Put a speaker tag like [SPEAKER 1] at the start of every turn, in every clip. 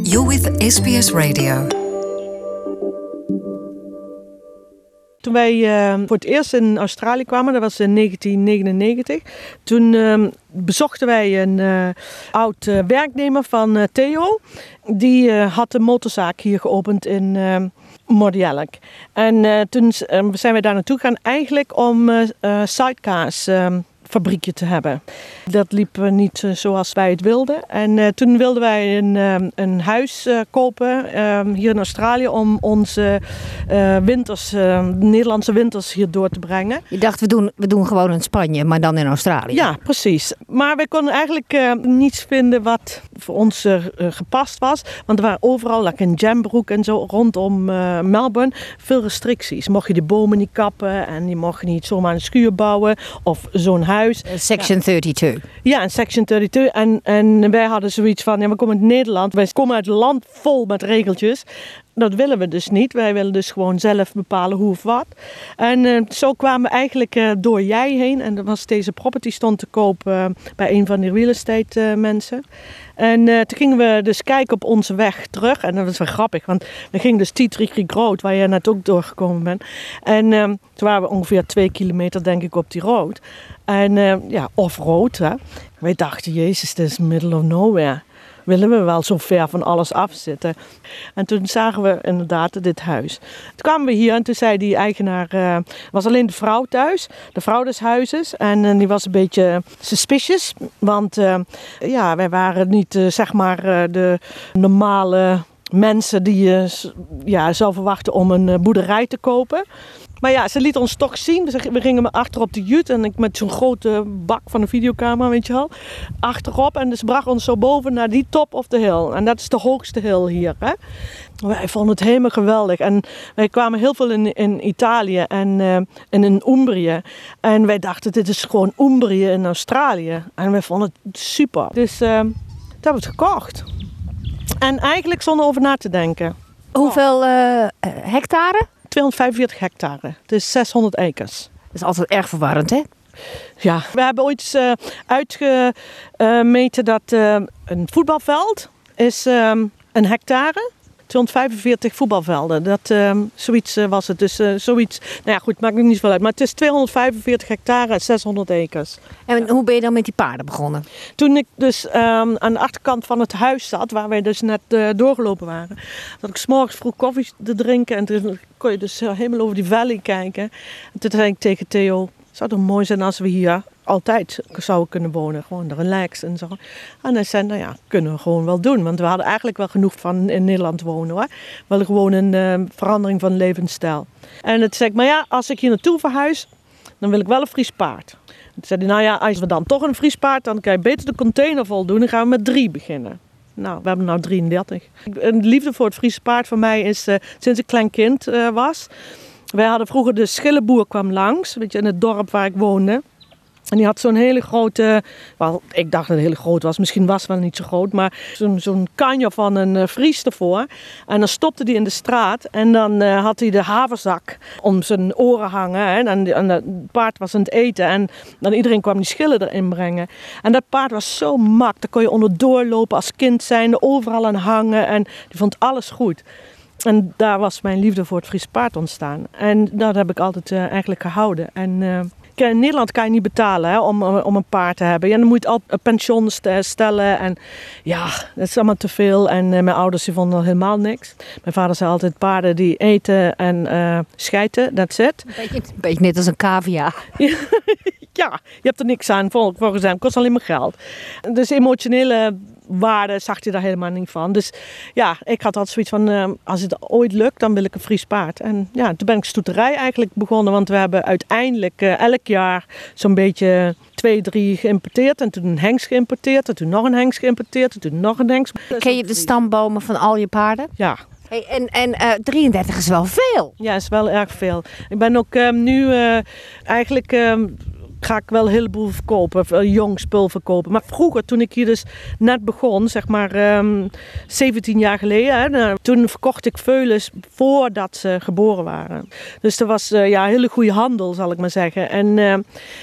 [SPEAKER 1] You're with SBS Radio.
[SPEAKER 2] Toen wij voor het eerst in Australië kwamen, dat was in 1999. Toen bezochten wij een oud werknemer van Theo. Die had een motorzaak hier geopend in Mordialloc. En toen zijn wij daar naartoe gegaan eigenlijk om sidecars fabriekje te hebben. Dat liep niet zoals wij het wilden. En toen wilden wij een huis kopen hier in Australië om onze Nederlandse winters hier door te brengen.
[SPEAKER 3] Je dacht, we doen gewoon in Spanje, maar dan in Australië.
[SPEAKER 2] Ja, precies. Maar wij konden eigenlijk niets vinden wat voor ons gepast was. Want er waren overal, like in Jambroek en zo, rondom Melbourne, veel restricties. Mocht je de bomen niet kappen en je mocht niet zomaar een schuur bouwen of zo'n huis.
[SPEAKER 3] Section 32.
[SPEAKER 2] Ja, in Section 32. En wij hadden zoiets van, ja, we komen uit Nederland. Wij komen uit een land vol met regeltjes. Dat willen we dus niet. Wij willen dus gewoon zelf bepalen hoe of wat. En zo kwamen we eigenlijk door jij heen. En deze property stond te koop bij een van die real estate mensen. En toen gingen we dus kijken op onze weg terug. En dat was wel grappig, want we gingen dus Tea Creek Road, waar je net ook doorgekomen bent. En toen waren we ongeveer 2 kilometer, denk ik, op die road. En off-road. Hè. Wij dachten, jezus, dit is middle of nowhere. Willen we wel zo ver van alles afzitten. En toen zagen we inderdaad dit huis. Toen kwamen we hier en toen zei die eigenaar, was alleen de vrouw thuis. De vrouw des huizes. En die was een beetje suspicious. Want wij waren niet de normale mensen die je zou verwachten om een boerderij te kopen. Maar ja, ze liet ons toch zien. We gingen achter op de jut en ik met zo'n grote bak van een videocamera, weet je wel, achterop. En ze bracht ons zo boven naar die top of the hill. En dat is de hoogste hill hier. Hè? Wij vonden het helemaal geweldig. En wij kwamen heel veel in Italië en in Umbrië. En wij dachten, dit is gewoon Umbrië in Australië. En wij vonden het super. Dus dat hebben we het gekocht. En eigenlijk zonder over na te denken.
[SPEAKER 3] Hoeveel hectare?
[SPEAKER 2] 245 hectare, dus 600 acres.
[SPEAKER 3] Dat is altijd erg verwarrend, hè?
[SPEAKER 2] Ja, we hebben ooit uitgemeten dat een voetbalveld is een hectare. 245 voetbalvelden, zoiets was het. Dus zoiets, nou ja goed, maakt niet zoveel uit. Maar het is 245 hectare en 600 acres.
[SPEAKER 3] En hoe ben je dan met die paarden begonnen?
[SPEAKER 2] Toen ik dus aan de achterkant van het huis zat, waar wij dus net doorgelopen waren. Dat ik 's morgens vroeg koffie te drinken en toen kon je dus helemaal over die valley kijken. En toen zei ik tegen Theo, zou het mooi zijn als we hier altijd zouden kunnen wonen, gewoon relaxed en zo. En hij zei, nou ja, kunnen we gewoon wel doen. Want we hadden eigenlijk wel genoeg van in Nederland wonen hoor. We wilden gewoon een verandering van levensstijl. En toen zei ik, maar ja, als ik hier naartoe verhuis, dan wil ik wel een Fries paard. Toen zei hij, nou ja, als we dan toch een Fries paard, dan kan je beter de container vol doen. Dan gaan we met 3 beginnen. Nou, we hebben nu 33. Een liefde voor het Friese paard van mij is sinds ik klein kind was. Wij hadden vroeger de schillenboer kwam langs, weet je, in het dorp waar ik woonde. En die had zo'n hele grote, wel, ik dacht dat het heel groot was, misschien was het wel niet zo groot, maar zo'n kanje van een Fries ervoor. En dan stopte hij in de straat en dan had hij de haverzak om zijn oren hangen. Hè, en het paard was aan het eten en dan iedereen kwam die schillen erin brengen. En dat paard was zo mak, daar kon je onderdoor lopen als kind zijnde, overal aan hangen en die vond alles goed. En daar was mijn liefde voor het Friese paard ontstaan. En dat heb ik altijd eigenlijk gehouden. En in Nederland kan je niet betalen hè, om een paard te hebben. Ja, dan moet je het al pensioen stellen. En ja, dat is allemaal te veel. En mijn ouders die vonden helemaal niks. Mijn vader zei altijd, paarden die eten en schijten, that's it.
[SPEAKER 3] Een beetje net als een cavia.
[SPEAKER 2] Ja, je hebt er niks aan volgens hem. Het kost alleen maar geld. Dus emotionele waarde zag hij daar helemaal niet van. Dus ja, ik had altijd zoiets van, als het ooit lukt, dan wil ik een Fries paard. En ja, toen ben ik stoeterij eigenlijk begonnen, want we hebben uiteindelijk elk jaar zo'n beetje 2, 3 geïmporteerd. En toen een hengst geïmporteerd, en toen nog een hengst geïmporteerd, en toen nog een hengst.
[SPEAKER 3] Ken je de stambomen van al je paarden?
[SPEAKER 2] Ja.
[SPEAKER 3] Hey, en 33 is wel veel.
[SPEAKER 2] Ja, is wel erg veel. Ik ben ook nu eigenlijk ga ik wel een heleboel verkopen, jong spul verkopen. Maar vroeger, toen ik hier dus net begon, zeg maar 17 jaar geleden, hè, toen verkocht ik veulens voordat ze geboren waren. Dus dat was een hele goede handel, zal ik maar zeggen. En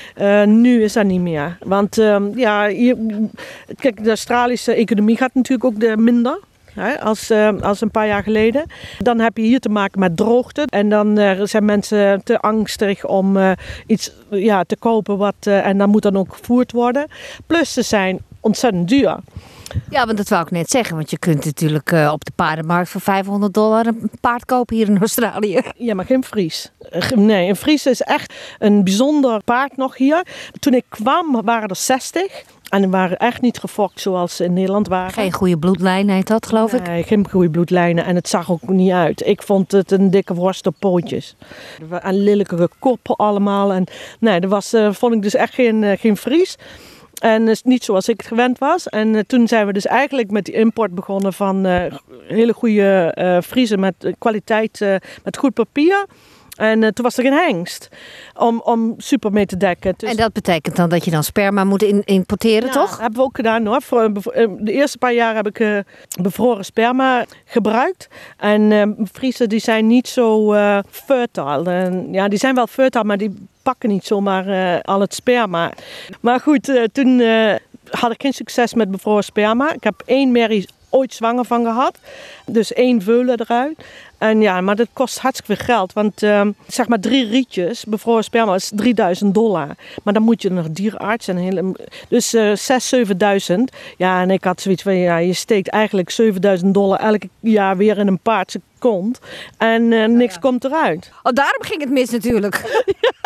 [SPEAKER 2] nu is dat niet meer. Want kijk, de Australische economie gaat natuurlijk ook minder. hè, als een paar jaar geleden. Dan heb je hier te maken met droogte. En dan zijn mensen te angstig om iets te kopen en dat moet dan ook gevoerd worden. Plus ze zijn ontzettend duur.
[SPEAKER 3] Ja, want dat wou ik net zeggen. Want je kunt natuurlijk op de paardenmarkt voor $500 een paard kopen hier in Australië.
[SPEAKER 2] Ja, maar geen Fries. Nee, een Fries is echt een bijzonder paard nog hier. Toen ik kwam waren er 60. En die waren echt niet gefokt zoals ze in Nederland waren.
[SPEAKER 3] Geen goede bloedlijn heet dat, geloof ik?
[SPEAKER 2] Nee, geen goede bloedlijnen. En het zag ook niet uit. Ik vond het een dikke worst op pootjes. En lelijke koppen allemaal. En nee, vond ik dus echt geen Fries. En is niet zoals ik het gewend was. En toen zijn we dus eigenlijk met die import begonnen van hele goede Friezen met kwaliteit, met goed papier. En toen was er geen hengst om super mee te dekken. Dus...
[SPEAKER 3] En dat betekent dan dat je dan sperma moet importeren, toch?
[SPEAKER 2] Dat hebben we ook gedaan hoor. De eerste paar jaar heb ik bevroren sperma gebruikt. En Friesen die zijn niet zo fertile. Die zijn wel fertile, maar die pakken niet zomaar al het sperma. Maar goed, toen had ik geen succes met bevroren sperma. Ik heb 1 merrie ooit zwanger van gehad. Dus 1 veulen eruit. En ja, maar dat kost hartstikke veel geld. Want zeg maar 3 rietjes bevroren sperma is $3.000. Maar dan moet je nog dierenarts en dus 6.000, 7.000. Ja, en ik had zoiets van, je steekt eigenlijk $7.000 elk jaar weer in een paardse kont. En niks komt eruit.
[SPEAKER 3] Oh, daarom ging het mis natuurlijk.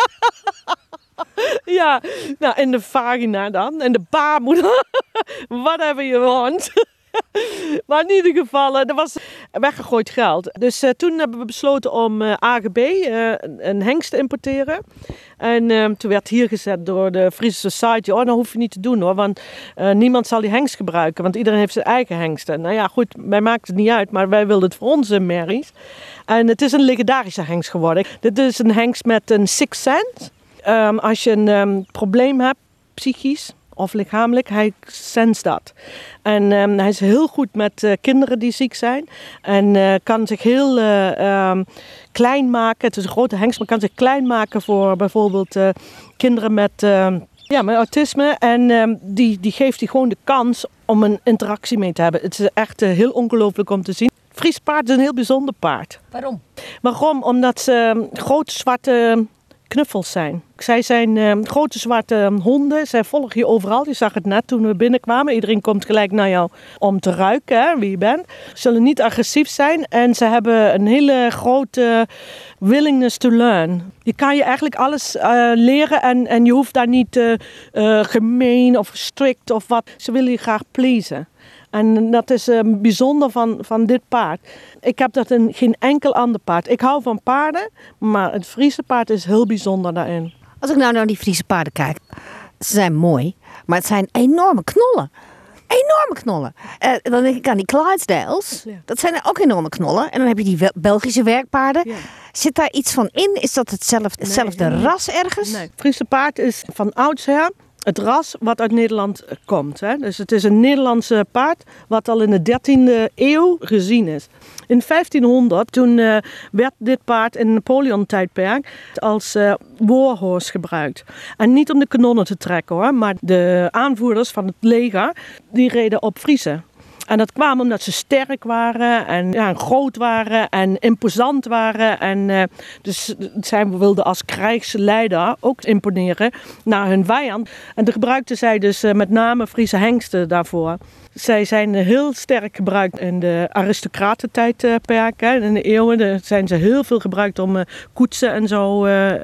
[SPEAKER 2] Ja, nou in de vagina dan. En de baarmoeder. Whatever you want. Maar in ieder geval, dat was weggegooid geld. Dus toen hebben we besloten om AGB, een hengst te importeren. En toen werd hier gezet door de Friese Society. Oh, dat hoef je niet te doen hoor, want niemand zal die hengst gebruiken. Want iedereen heeft zijn eigen hengsten. Nou ja, goed, mij maakt het niet uit, maar wij wilden het voor onze merries. En het is een legendarische hengst geworden. Dit is een hengst met een sixth sense. Als je een probleem hebt, psychisch of lichamelijk, hij senst dat. En hij is heel goed met kinderen die ziek zijn. En kan zich heel klein maken. Het is een grote hengst, maar kan zich klein maken voor bijvoorbeeld kinderen met autisme. En die geeft hij gewoon de kans om een interactie mee te hebben. Het is echt heel ongelooflijk om te zien. Fries paard is een heel bijzonder paard. Waarom? Omdat ze grote zwarte knuffels zijn. Zij zijn grote zwarte honden. Zij volgen je overal. Je zag het net toen we binnenkwamen. Iedereen komt gelijk naar jou om te ruiken, hè, wie je bent. Ze zullen niet agressief zijn. En ze hebben een hele grote willingness to learn. Je kan je eigenlijk alles leren. En je hoeft daar niet gemeen of strikt of wat. Ze willen je graag pleasen. En dat is bijzonder van dit paard. Ik heb dat in geen enkel ander paard. Ik hou van paarden, maar het Friese paard is heel bijzonder daarin.
[SPEAKER 3] Als ik nou naar die Friese paarden kijk, ze zijn mooi, maar het zijn enorme knollen. Enorme knollen. Dan denk ik aan die Clydesdales. Ja. Dat zijn ook enorme knollen. En dan heb je die Belgische werkpaarden. Ja. Zit daar iets van in? Is dat hetzelfde ras ergens?
[SPEAKER 2] Nee. Het Friese paard is van oudsher het ras wat uit Nederland komt. Hè? Dus het is een Nederlandse paard wat al in de 13e eeuw gezien is. In 1500, toen werd dit paard in het Napoleon-tijdperk als warhorse gebruikt. En niet om de kanonnen te trekken hoor, maar de aanvoerders van het leger, die reden op Friese. En dat kwam omdat ze sterk waren en groot waren en imposant waren. En dus zij wilden als krijgsleider ook imponeren naar hun vijand. En daar gebruikten zij dus met name Friese hengsten daarvoor. Zij zijn heel sterk gebruikt in de aristocratentijdperk. In de eeuwen zijn ze heel veel gebruikt om koetsen en zo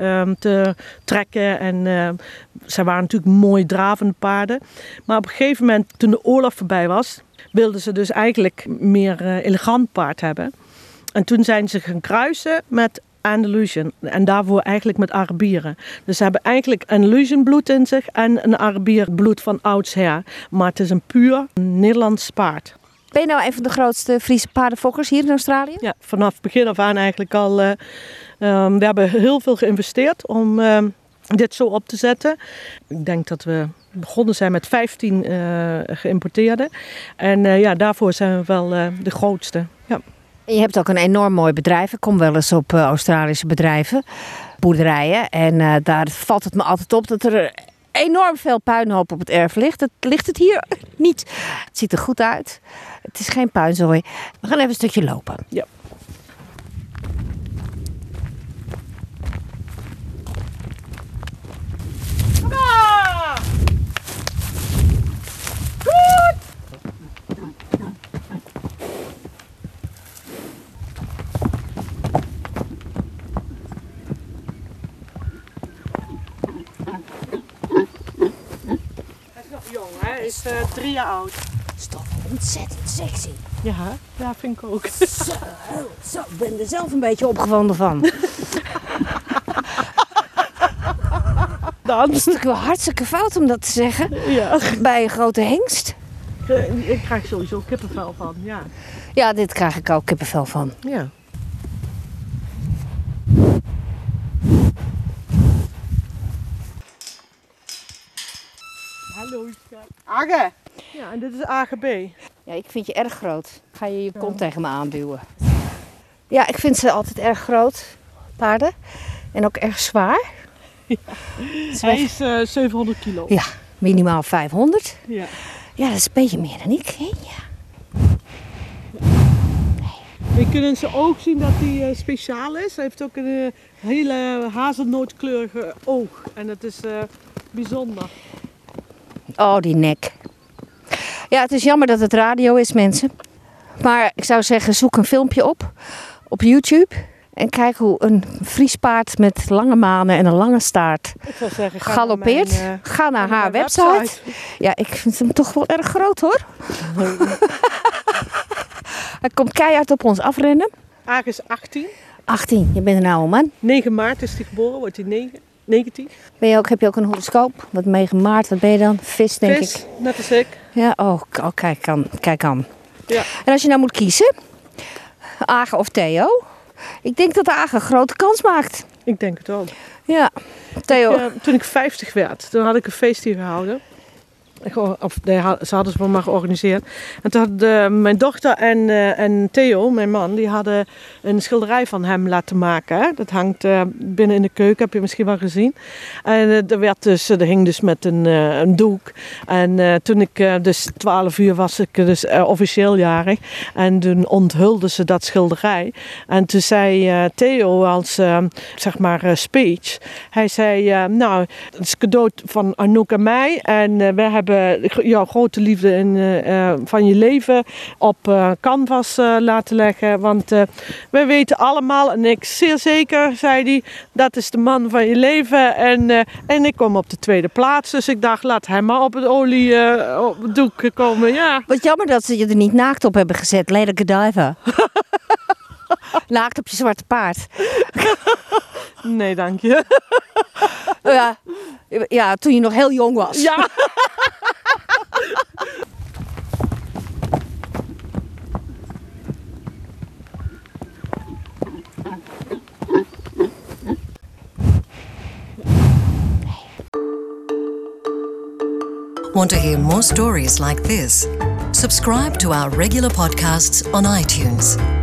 [SPEAKER 2] te trekken. En zij waren natuurlijk mooi dravende paarden. Maar op een gegeven moment, toen de oorlog voorbij was, wilden ze dus eigenlijk meer elegant paard hebben. En toen zijn ze gaan kruisen met Andalusian. En daarvoor eigenlijk met Arabieren. Dus ze hebben eigenlijk Andalusian bloed in zich en een Arabier bloed van oudsher. Maar het is een puur Nederlands paard.
[SPEAKER 3] Ben je nou een van de grootste Friese paardenfokkers hier in Australië?
[SPEAKER 2] Ja, vanaf begin af aan eigenlijk al. We hebben heel veel geïnvesteerd om dit zo op te zetten. Ik denk dat we begonnen zijn met 15 geïmporteerde. En daarvoor zijn we wel de grootste. Ja.
[SPEAKER 3] Je hebt ook een enorm mooi bedrijf. Ik kom wel eens op Australische bedrijven, boerderijen. En daar valt het me altijd op dat er enorm veel puinhoop op het erf ligt. Het ligt het hier niet. Het ziet er goed uit. Het is geen puinzooi. We gaan even een stukje lopen.
[SPEAKER 2] Ja. Ah! Goed! Hij is nog jong, hè? Hij is 3 jaar oud.
[SPEAKER 3] Het is toch ontzettend sexy.
[SPEAKER 2] Ja, vind ik ook.
[SPEAKER 3] Zo, ik ben er zelf een beetje opgewonden van.
[SPEAKER 2] Dan.
[SPEAKER 3] Het is natuurlijk wel hartstikke fout om dat te zeggen.
[SPEAKER 2] Ja.
[SPEAKER 3] Bij een grote hengst.
[SPEAKER 2] Ik krijg sowieso kippenvel van, ja.
[SPEAKER 3] Ja, dit krijg ik ook kippenvel van.
[SPEAKER 2] Ja. Hallo, Age. Ja, en dit is AGB.
[SPEAKER 3] Ja, ik vind je erg groot. Ga je kont tegen me aanduwen. Ja, ik vind ze altijd erg groot, paarden. En ook erg zwaar.
[SPEAKER 2] Ja. Hij is 700 kilo.
[SPEAKER 3] Ja, minimaal 500.
[SPEAKER 2] Ja.
[SPEAKER 3] Ja, dat is een beetje meer dan ik. Hè? Ja.
[SPEAKER 2] Je kunt in zijn oog zien dat hij speciaal is. Hij heeft ook een hele hazelnootkleurige oog. En dat is bijzonder.
[SPEAKER 3] Oh, die nek. Ja, het is jammer dat het radio is, mensen. Maar ik zou zeggen, zoek een filmpje op YouTube. En kijk hoe een Friespaard met lange manen en een lange staart
[SPEAKER 2] Ik zou zeggen,
[SPEAKER 3] galoppeert. Ga naar haar website. Ja, ik vind hem toch wel erg groot, hoor. Hij komt keihard op ons afrennen.
[SPEAKER 2] Age is 18.
[SPEAKER 3] 18, je bent een oude man.
[SPEAKER 2] 9 maart is hij geboren, wordt hij 19.
[SPEAKER 3] Heb je ook een horoscoop? Wat 9 maart, wat ben je dan? Vis, denk
[SPEAKER 2] Vis,
[SPEAKER 3] ik.
[SPEAKER 2] net als ik.
[SPEAKER 3] Ja, kijk aan.
[SPEAKER 2] Ja.
[SPEAKER 3] En als je nou moet kiezen, Age of Theo? Ik denk dat Age een grote kans maakt.
[SPEAKER 2] Ik denk het ook.
[SPEAKER 3] Ja, Theo.
[SPEAKER 2] Toen ik 50 werd, toen had ik een feest hier gehouden. Ze hadden ze voor me georganiseerd. En toen hadden mijn dochter en Theo, mijn man, die hadden een schilderij van hem laten maken. Hè. Dat hangt binnen in de keuken, heb je misschien wel gezien. En er hing dus met een doek. En toen ik dus 12 uur was ik dus officieel jarig. En toen onthulden ze dat schilderij. En toen zei Theo als zeg maar speech. Hij zei, nou, het is cadeau van Anouk en mij. En we hebben jouw grote liefde van je leven op canvas laten leggen. Want we weten allemaal, en ik zeer zeker, zei hij, dat is de man van je leven. En ik kom op de 2e plaats. Dus ik dacht, laat hem maar op het oliedoek komen. Ja.
[SPEAKER 3] Wat jammer dat ze je er niet naakt op hebben gezet. Lady Godiva. Naakt op je zwarte paard.
[SPEAKER 2] Nee, dank je.
[SPEAKER 3] Ja, toen je nog heel jong was.
[SPEAKER 2] Ja.
[SPEAKER 1] Want to hear more stories like this? Subscribe to our regular podcasts on iTunes.